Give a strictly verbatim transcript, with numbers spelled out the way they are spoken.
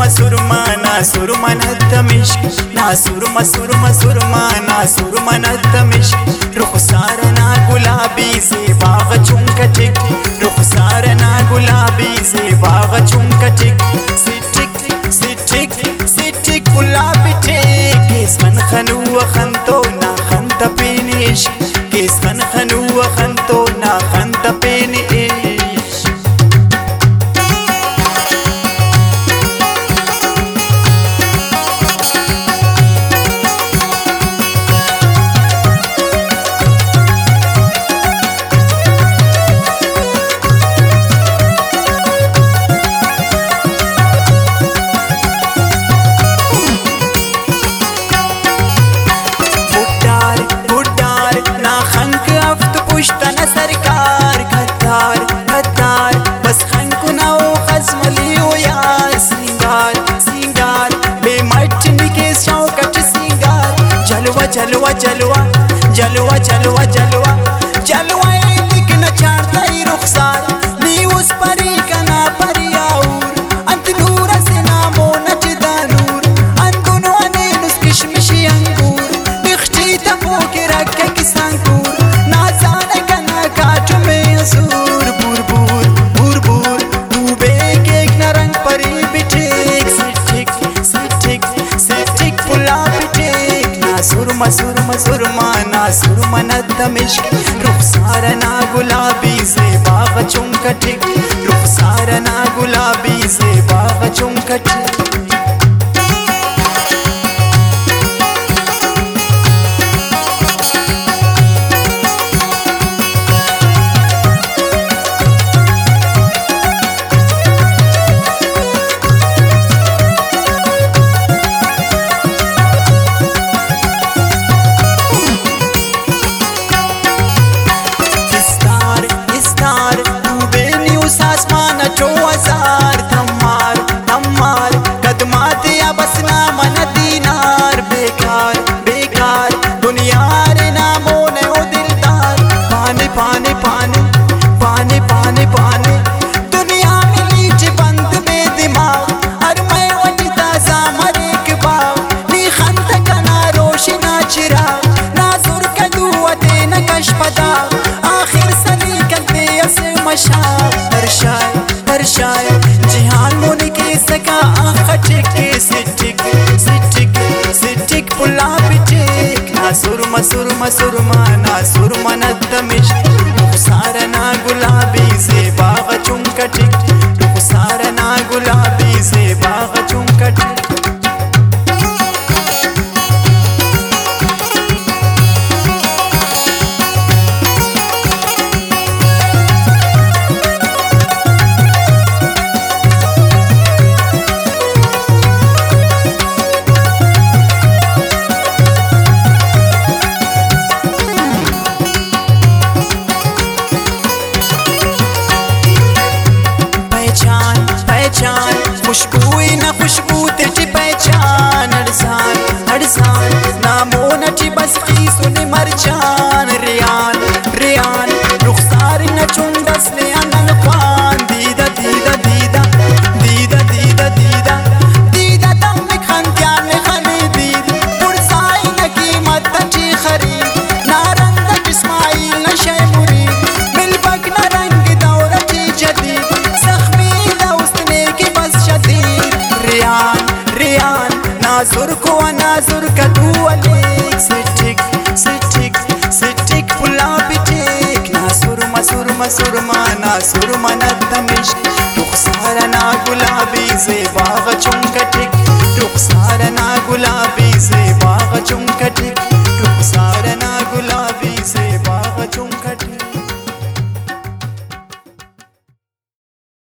सुरमा सुरमा ना सुरमा नतमिश ना सुरमा सुरमा सुरमा ना सुरमा नतमिश रुखसार ना गुलाबी से बाग चुंकटिक रुखसार ना गुलाबी से बाग चुंकटिक सिटिक सिटिक सिटिक गुलाबी टिक किस खन खनु खंतो ना खंत पेनिश किस खन खनु खंतो ना खंत पेनिश पुश्तन सरकार गद्दार गद्दार बस खंकु नाओ खजमलियो यार सिंगार सिंगार बेमटनी के शौकत सिंगार जलवा जलवा जलवा जलवा जलवा जलवा जलवा लिख न चाहता ही रुखसार नी उस परी का ना परियाऊर अंत नूर से नामो नजदा नूर अंदुनो ने नुस किशमिशी अंगूर बिख्ती तबो के रखे किसानूर सूर बूर बूर बूर बूर डूबे के एक नरंग परी बिठेक सिटिक सिटिक सिटिक पुला बिठेक ना सुरमा सुरमा सुरमा ना सुरमा नतमिश रुखसार ना गुलाबी से बाग चुंकटिक रुखसार ना गुलाबी से बाग चुंकटिक जो हजार धमार धमार कदमात या बस नाम न दीनार बेकार बेकार दुनिया रे नामो ने ओ दिलदार पानी पानी पानी पानी पानी पानी दुनिया में लीच बंद में दिमाग और मैं वही ताजा मरे के बाव नी खंत कना रोशना चिरा नाजुर कदुवते न कशपदा आखिर सनी कदे ऐसे मशा हर्षाय हर्षाय जिहान मोने के सका आँख टिके सिटिक सिटिक सिटिक पुला पिटिक ना सुरमा सुरमा सुरमा ना सुरमा नतमिश रुखसार ना गुलाबी से बाग चुंकटिक रुखसार ना गुलाबी से बाग चुंकटिक खुशबू न खुशबू तेरी पहचान अड़सान अड़सान नामो नची बस की सुनी मरचान रियान रियान रुखसार न चुंदस ने अनन खान दीदा दीदा दीदा दीदा दीदा दीदा दीदा दम खान क्या ने खनी दीद पुरसाई न कीमत तची खरीद नारंग इस्माइल न शैमुरी मिलबक न रंग दौरती जदीद रियान रियान नाजुर को नाजुर का तू अलेक सिटिक सिटिक सिटिक पुला बिटिक ना सुरमा सुरमा सुरमा ना सुरमा नतमिश रुखसार ना गुलाबी से बाग चुंकटिक रुखसार ना गुलाबी से बाग चुंकटिक